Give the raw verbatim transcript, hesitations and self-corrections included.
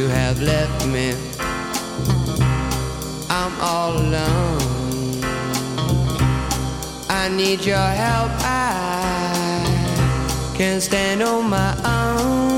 you have left me. I'm all alone. I need your help. I can't stand on my own.